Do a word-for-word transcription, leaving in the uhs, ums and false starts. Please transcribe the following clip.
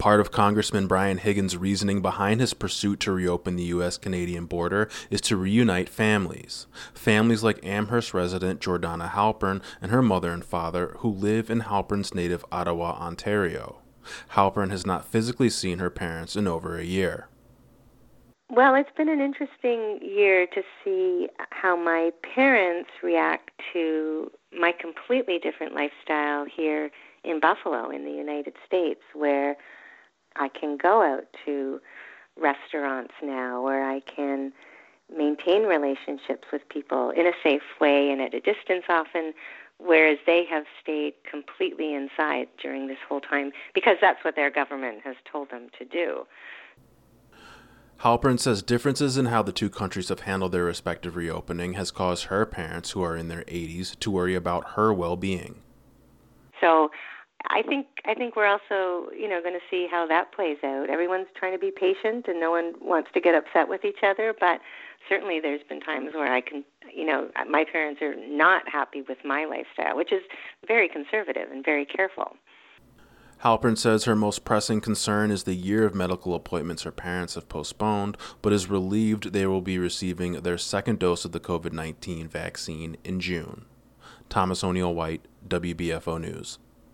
Part of Congressman Brian Higgins' reasoning behind his pursuit to reopen the U S Canadian border is to reunite families. Families like Amherst resident Jordana Halpern and her mother and father, who live in Halpern's native Ottawa, Ontario. Halpern has not physically seen her parents in over a year. Well, it's been an interesting year to see how my parents react to my completely different lifestyle here in Buffalo in the United States, where I can go out to restaurants now, where I can maintain relationships with people in a safe way and at a distance often, whereas they have stayed completely inside during this whole time because that's what their government has told them to do. Halpern says differences in how the two countries have handled their respective reopening has caused her parents, who are in their eighties, to worry about her well-being. So I think I think we're also, you know, going to see how that plays out. Everyone's trying to be patient, and no one wants to get upset with each other. But certainly, there's been times where I can, you know, my parents are not happy with my lifestyle, which is very conservative and very careful. Halpern says her most pressing concern is the year of medical appointments her parents have postponed, but is relieved they will be receiving their second dose of the covid nineteen vaccine in June. Thomas O'Neill White, W B F O News.